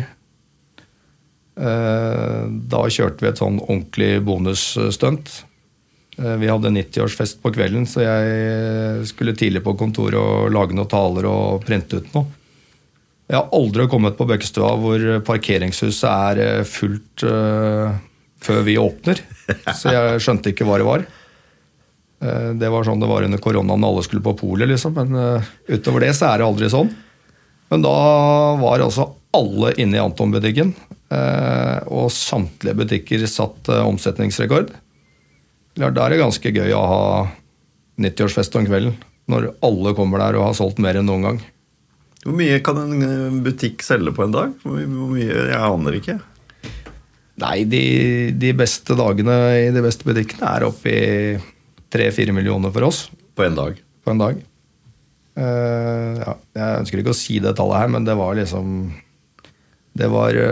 S4: Da kjørte vi et sånn ordentlig bonusstunt. Vi hadde 90-årsfest på kvelden, så jeg skulle tidlig på kontoret og lage noen taler og printe ut noe. Jeg har aldri kommet på Bøkkestua hvor parkeringshuset er fullt før vi åpner, så jeg skjønte ikke hva det var. Det var sånn det var under koronaen, alle skulle på polet liksom, men utover det så er det aldri sånn. Men da var altså alle inne i Anton-butikken, og samtlige butikker satt omsetningsrekord. Da er det ganske gøy å ha 90-årsfest om kvelden, når alle kommer der og har solgt mer enn noen gang.
S3: Hvor mye kan en butikk selge på en dag? Hvor mye? Jeg aner ikke.
S4: Nei, de beste dagene i de beste butikkene er oppe i 3-4 millioner for oss.
S3: På en dag?
S4: På en dag. Ja, jeg ønsker ikke å si det tallet her, men det var liksom... Det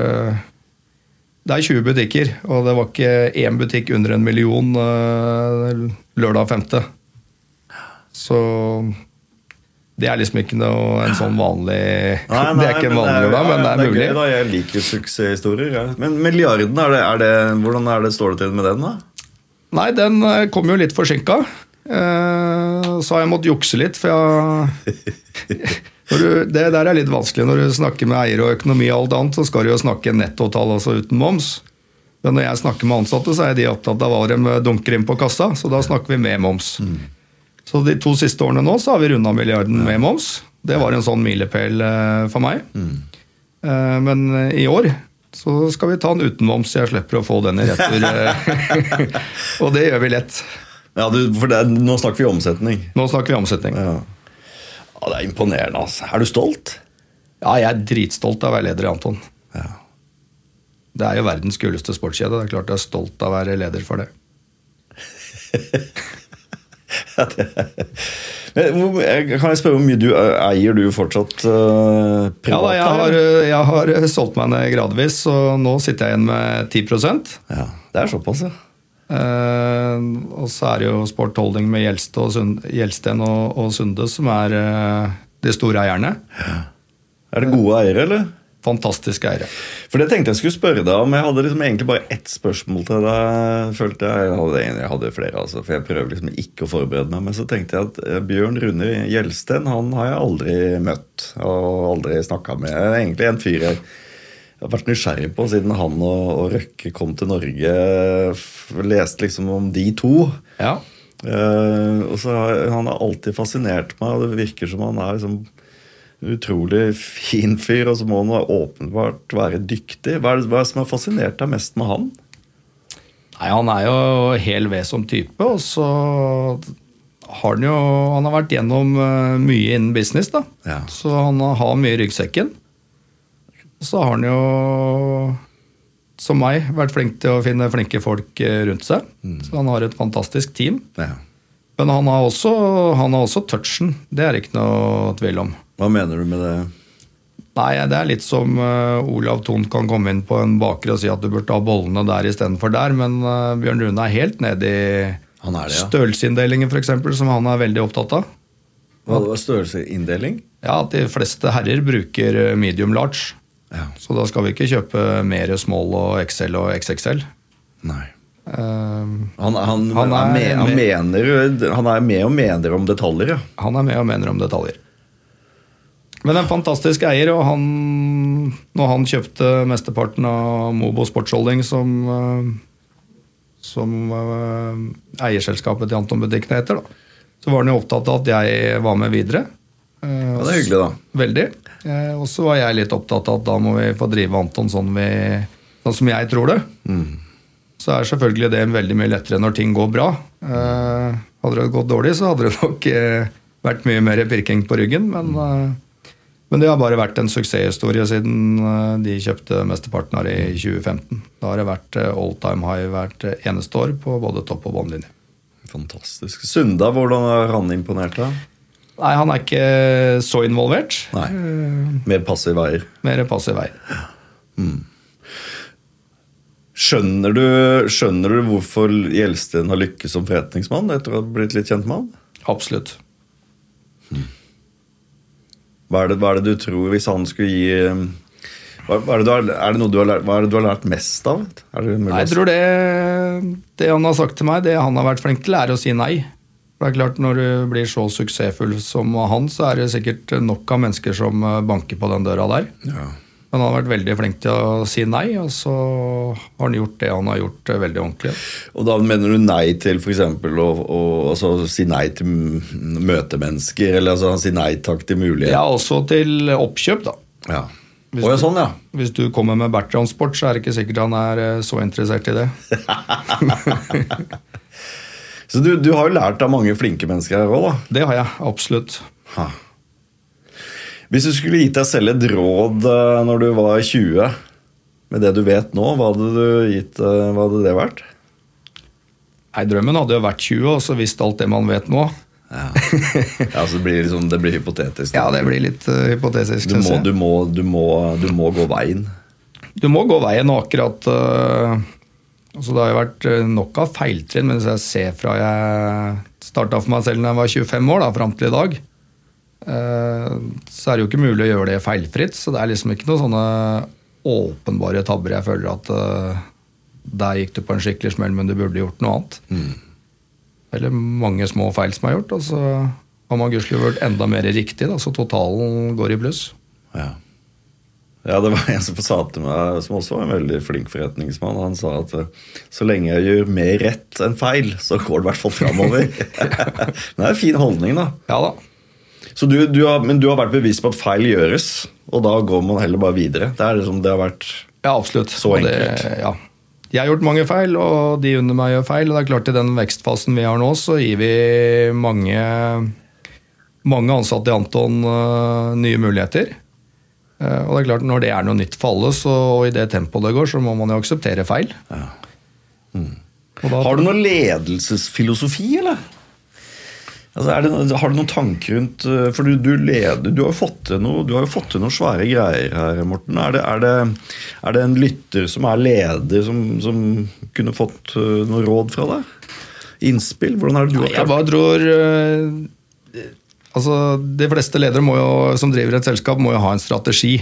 S4: er 20 butikker, og det var ikke én butikk under 1 million lørdag 5. Så det er liksom ikke en sånn vanlig... Nei, det er ikke en vanlig lørdag, men det er mulig.
S3: Gøy, da. Jeg liker suksesshistorier. Ja. Men milliarden, hvordan står det til med den da?
S4: Nei, den kom jo litt forsinket. Så har jeg måttet jukse litt, for det der er litt vanskelig når du snakker med eier og økonomi og alt annet, så skal du jo snakke nettotall også uten moms. Men når jeg snakker med ansatte, så er de opptatt av hva de dunker inn på kassa, så da snakker vi med moms. Så de 2 siste årene nå så har vi rundet milliarden med moms. Det var en sånn milepæl for meg. Men i år så skal vi ta den uten moms, så jeg slipper å få den i retur. Og det gjør vi lett.
S3: Ja, for nå snakker vi omsetning.
S4: Nå snakker vi omsetning.
S3: Ja. Ja, det er imponerende, altså. Er du stolt?
S4: Ja, jeg er dritstolt av å være leder i Anton.
S3: Ja.
S4: Det er jo verdens kuleste sportskjede. Det er klart jeg er stolt av å være leder for det.
S3: Ja, kan jeg spørre hvor mye eier du fortsatt privat?
S4: Ja, jeg har solgt meg ned gradvis, og nå sitter jeg igjen med 10%.
S3: Ja, det er såpass, ja.
S4: Og så er det jo Sport Holding med Gjelsten og Sunde som er de store eierne.
S3: Ja. Er det gode eiere, eller?
S4: Fantastiske eiere.
S3: For det tenkte jeg skulle spørre deg om. Jeg hadde liksom egentlig bare ett spørsmål til deg. Følte jeg hadde flere, altså, for jeg prøver liksom ikke å forberede meg. Men så tenkte jeg at Bjørn Rune Gjelsten, han har jeg aldri møtt og aldri snakket med. Egentlig en fyr jeg har vært nysgjerrig på siden han og Røkke kom til Norge. Leste liksom om de 2.
S4: Ja.
S3: Og så han har alltid fascinert meg, og det virker som han er liksom utrolig fin fyr, og så må han åpenbart være dyktig. Hva er det som har fascinert deg mest med han?
S4: Nei, han er jo hel ved som type, og så har han har vært gjennom mye innen business, da. Ja. Så han har mye i ryggsekken. Så har han jo, som meg, vært flink til å finne flinke folk rundt seg. Så han har et fantastisk team. Ja. Men han har også touchen, det ikke noe tvil om.
S3: Hva mener du med det?
S4: Nei, det litt som Olav Thon kan komme inn på en baker og si at du burde ha bollene der I stedet for der, men Bjørn Rune helt nede I størrelseinndelingen for eksempel, som han veldig opptatt av.
S3: Hva var størrelseinndeling?
S4: Ja, at de fleste herrer bruker medium large. Ja. Så da skal vi ikke kjøpe mer small og XL og XXL.
S3: Nei. Han med og mener om detaljer, ja.
S4: Han med og mener om detaljer. Men en fantastisk eier, og når han kjøpte mesteparten av Mobo Sportsholding, som eierselskapet til Anton Butikken heter, da, så var han jo opptatt av at jeg var med videre.
S3: Ja, det hyggelig da.
S4: Veldig. Og så var jeg litt opptatt av at da må vi få drive Anton sånn som jeg tror det. Så selvfølgelig det veldig mye lettere når ting går bra. Hadde det gått dårlig, så hadde det nok vært mye mer pirking på ryggen, men det har bare vært en suksesshistorie siden de kjøpte mesteparten av det I 2015. Da har det vært all time high hvert eneste år på både topp- og båndlinje.
S3: Fantastisk. Sunda, hvordan har han imponert da?
S4: Nei, han ikke så involvert.
S3: Nei, mer passiv veier.
S4: Mer passiv veier.
S3: Skjønner du hvorfor Gjelsten har lykkes som forretningsmann etter å ha blitt litt kjent med han?
S4: Absolutt.
S3: Hva det du tror hvis han skulle gi... Hva det du har lært mest av?
S4: Jeg tror det han har sagt til meg, det han har vært flink til å si nei. For det klart, når du blir så suksessfull som han, så det sikkert nok av mennesker som banker på den døra der. Ja. Men han har vært veldig flink til å si nei, og så har han gjort det han har gjort veldig ordentlig.
S3: Og da mener du nei til for eksempel altså, si nei til møtemennesker, eller altså, si nei takk til mulighet? Ja,
S4: også til oppkjøp da.
S3: Ja. Sånn, ja.
S4: Hvis du kommer med Bertrand-sport, så det ikke sikkert han så interessert I det.
S3: Så du har jo lært av mange flinke mennesker her også, da?
S4: Det har jeg, absolutt.
S3: Ha. Hvis du skulle gitt deg selv et råd når du var 20, med det du vet nå, hva hadde det vært?
S4: Nei, drømmen hadde jo vært 20, og så visst alt det man vet nå.
S3: Ja, så det blir hypotetisk.
S4: Ja, det blir litt hypotetisk.
S3: Du må gå veien.
S4: Du må gå veien, og akkurat altså det har jo vært nok av feiltrinn, men hvis jeg ser fra jeg startet for meg selv når jeg var 25 år da, frem til I dag, så det jo ikke mulig å gjøre det feilfritt, så det liksom ikke noen sånne åpenbare tabber jeg føler at der gikk du på en skikkelig smell, men du burde gjort noe annet. Eller mange små feil som jeg har gjort, og så har man gudskelig vært enda mer riktig, da, så totalen går I pluss.
S3: Ja, det var en som sa til meg, som også var en veldig flink forretningsmann, han sa at så lenge jeg gjør mer rett enn feil, så går det I hvert fall fremover. Det en fin holdning da.
S4: Ja da.
S3: Så men du har vært bevisst på at feil gjøres, og da går man heller bare videre. Det liksom det har vært
S4: ja, absolutt.
S3: Så enkelt.
S4: Ja. Jeg har gjort mange feil, og de under meg gjør feil, og det klart I den vekstfasen vi har nå, så gir vi mange ansatte I Anton nye muligheter. Og det klart, når det noe nytt for alle, og I det tempoet det går, så må man jo akseptere feil. Ja.
S3: Har du noen ledelsesfilosofi, eller? Altså, har du noen tanker rundt, for du har jo fått til noen svære greier her, Morten. Er det en lytter som leder som kunne fått noen råd fra deg? Innspill? Hvordan det du har klart?
S4: Jeg bare tror altså, de fleste ledere som driver et selskap må jo ha en strategi.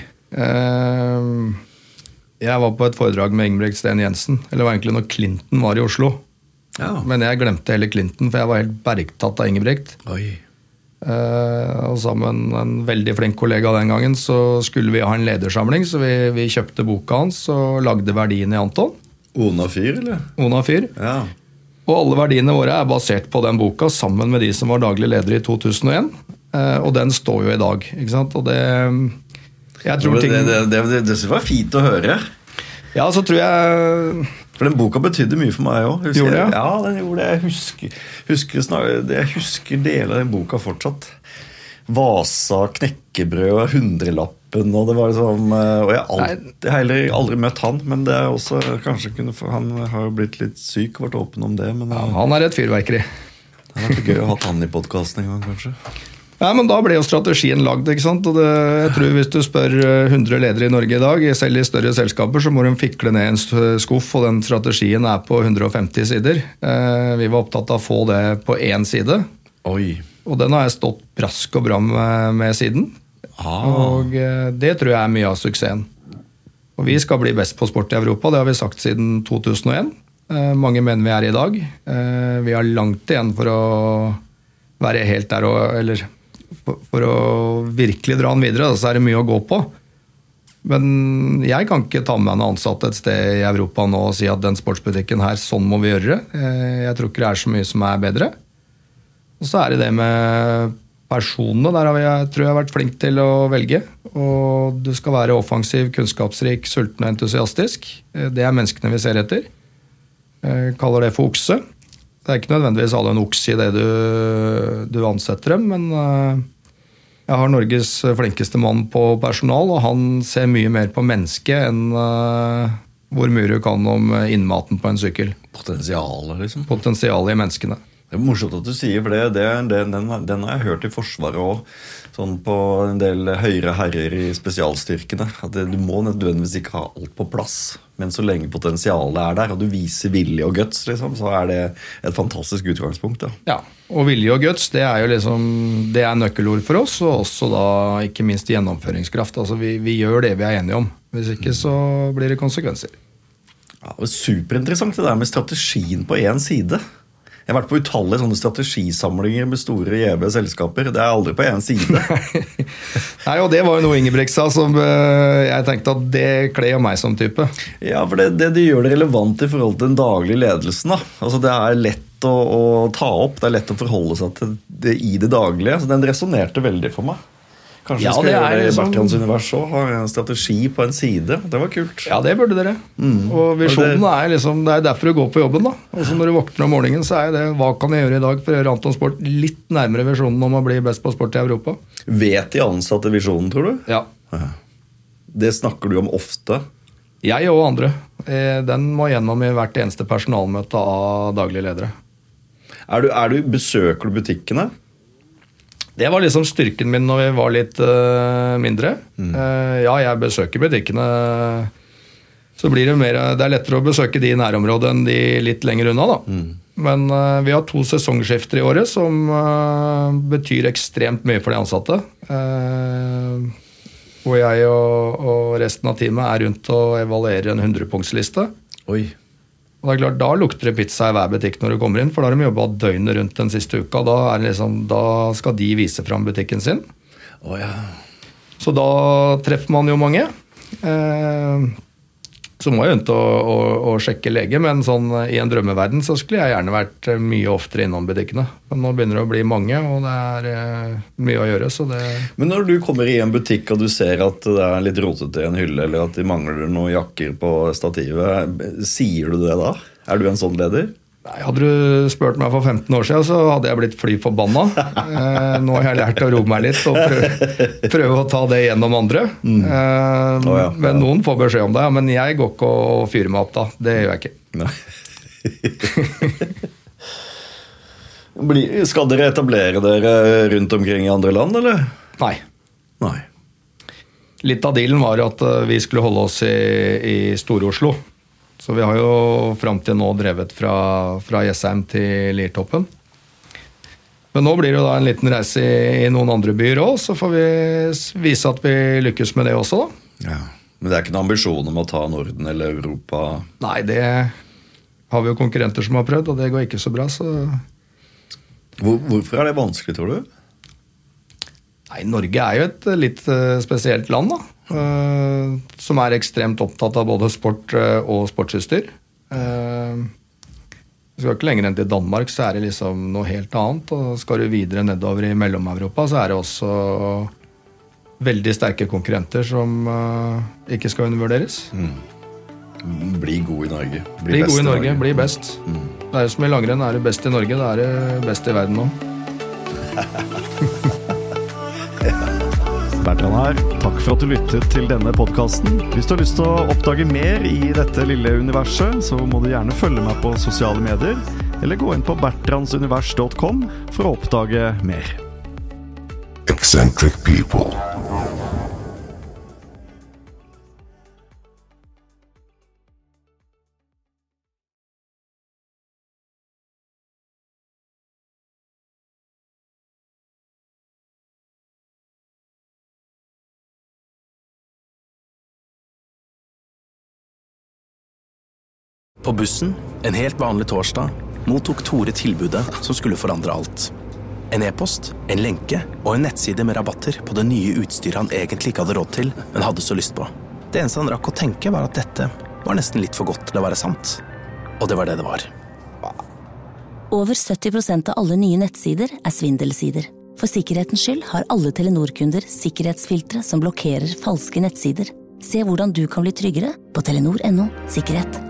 S4: Jeg var på et foredrag med Ingebrigt Sten Jensen, eller det var egentlig når Clinton var I Oslo. Ja. Men jeg glemte hele Clinton, for jeg var helt bergtatt av Ingebrigt.
S3: Oi.
S4: Og sammen med en veldig flink kollega den gangen, så skulle vi ha en ledersamling, så vi kjøpte boka hans og lagde verdiene I Anton.
S3: Ona Fyr, eller?
S4: Ona Fyr.
S3: Ja.
S4: Og alle verdiene våre basert på den boka, sammen med de som var daglig ledere I 2001. Og den står jo I dag, ikke sant? Og det... Jeg tror
S3: det var fint å høre.
S4: Ja, så tror jeg...
S3: For den boka betydde mye for meg også.
S4: Gjorde det?
S3: Ja, den gjorde det. Jeg husker deler av den boka fortsatt. Vasa, knekkebrød og 100-lappen, og det var liksom... Og jeg har aldri møtt han, men det også kanskje han har blitt litt syk, vært åpen om det. Men,
S4: ja, han et fyrverkeri.
S3: Det hadde vært gøy å ha han i podcasten en gang, kanskje.
S4: Ja, men da ble jo strategien lagd, ikke sant? Og jeg tror hvis du spør 100 ledere i Norge i dag, selv i større selskaper, så må de fikle ned en skuff, og den strategien på 150 sider. Vi var opptatt av å få det på én side.
S3: Oi.
S4: Og den har jeg stått brask og bram med siden. Og det tror jeg mye av suksessen. Og vi skal bli best på sport i Europa, det har vi sagt siden 2001. Mange mener vi i dag. Vi har langt igjen for å være helt der, eller for å virkelig dra den videre, så det mye å gå på. Men jeg kan ikke ta med meg en ansatt et sted i Europa nå og si at den sportsbutikken her, sånn må vi gjøre det. Jeg tror ikke det så mye som bedre. Og så det med personene, der har jeg tror jeg har vært flink til å velge. Og du skal være offensiv, kunnskapsrik, sulten og entusiastisk. Det menneskene vi ser etter. Jeg kaller det for okse. Det ikke nødvendigvis alle en okse i det du ansetter dem, men jeg har Norges flinkeste mann på personal, og han ser mye mer på mennesket enn hvor mye du kan om innmaten på en sykkel.
S3: Potensialet, liksom.
S4: Potensialet i menneskene.
S3: Det morsomt at du sier, for den har jeg hørt i Forsvaret også, sånn på en del høyere herrer i spesialstyrkene, at du må nødvendigvis ikke ha alt på plass, men så lenge potensialet der, og du viser vilje og guts, liksom, så det et fantastisk utgangspunkt. Da.
S4: Ja, og vilje og guts, det jo liksom, det nøkkelord for oss, og også da ikke minst gjennomføringskraft. Altså vi gjør det vi enige om, hvis ikke så blir det konsekvenser.
S3: Ja, det superinteressant det der med strategien på en side. Jeg har vært på utallige sånne strategisamlinger med store gjeve selskaper. Det aldri på en side.
S4: Nei, og det var jo noe Ingebrigt sa som jeg tenkte at det kler meg som type.
S3: Ja, for det gjør det relevant i forhold til den daglige ledelsen. Da. Altså, det lett å ta opp, det lett å forholde seg til det i det daglige. Så den resonerte veldig for meg. Kanskje vi skal gjøre det i Bertrands univers også, ha en strategi på en side. Det var kult.
S4: Ja, det burde dere. Og visjonen liksom, det derfor du går på jobben da. Og så når du våkner om morgenen, så det, hva kan jeg gjøre i dag for å gjøre Anton Sport litt nærmere visjonen om å bli best på sport i Europa?
S3: Vet de ansatte visjonen, tror du?
S4: Ja.
S3: Det snakker du om ofte?
S4: Jeg og andre. Den må gjennom i hvert eneste personalmøte av daglige ledere.
S3: Besøker du butikkene?
S4: Det var liksom styrken min når vi var litt mindre. Ja, jeg besøker butikkene. Så blir det lettere å besøke de i nærområdet enn de litt lenger unna da. Men vi har 2 sesongskifter i året som betyr ekstremt mye for de ansatte. Hvor jeg og resten av teamet rundt og evaluerer en 100-punktsliste.
S3: Oi.
S4: Og det klart, da lukter det pizza i hver butikk når du kommer inn, for da har de jobbet døgnet rundt den siste uka. Da skal de vise frem butikken sin.
S3: Ja.
S4: Så da treffer man jo mange. Så må jeg rundt og sjekke lege, men sånn, i en drømmeverden så skulle jeg gjerne vært mye oftere innom butikkene. Men nå begynner det å bli mange, og det mye å gjøre. Så det... Men
S3: når du kommer i en butikk og du ser at det litt rotete i en hylle, eller at de mangler noen jakker på stativet, sier du det da? Du en sånn leder?
S4: Nei, hadde du spurt meg for 15 år siden, så hadde jeg blitt fly forbanna. Nå har jeg lært å roe meg litt og prøve å ta det gjennom andre. Men noen får beskjed om det, men jeg går ikke og fyrer meg opp da. Det gjør jeg ikke.
S3: Nei. Skal dere etablere dere rundt omkring i andre land, eller?
S4: Nei. Litt av dealen var at vi skulle holde oss i Stor-Oslo. Så vi har jo frem til nå drevet fra Jessheim til Liertoppen. Men nå blir det da en liten reise i noen andre byer også, så får vi vise at vi lykkes med det også da.
S3: Ja, men det ikke noen ambisjon om å ta Norden eller Europa?
S4: Nei, det har vi jo konkurrenter som har prøvd, og det går ikke så bra, så...
S3: Hvorfor det vanskelig, tror du?
S4: Nei, Norge jo et litt spesielt land da. Som ekstremt opptatt av både sport og sportsutstyr. Vi skal ikke lenger enn til Danmark, så det liksom noe helt annet. Og skal du videre nedover i Mellom-Europa, så det også veldig sterke konkurrenter som ikke skal undervurderes.
S3: Bli god i Norge.
S4: Bli god i Norge, bli best. Det jo som i langrenn, du best i Norge, det det best i verden nå.
S3: Bertrand her. Takk for at du lyttet til denne podcasten. Hvis du har lyst til å oppdage mer i dette lille universet, så må du gjerne følge meg på sosiale medier. eller gå inn på bertrandsunivers.com for å oppdage mer.
S5: Eccentric people.
S6: På bussen, en helt vanlig torsdag, mottok Tore tilbudet som skulle forandre alt. En e-post, en lenke og en nettside med rabatter på det nye utstyret han egentlig ikke hadde råd til, men hadde så lyst på. Det eneste han rakk å tenke var at dette var nesten litt for godt til å være sant. Og det var det det var.
S7: Over 70% av alle nye nettsider er svindelsider. For sikkerhetens skyld har alle Telenor-kunder sikkerhetsfiltre som blokkerer falske nettsider. Se hvordan du kan bli tryggere på telenor.no sikkerhet.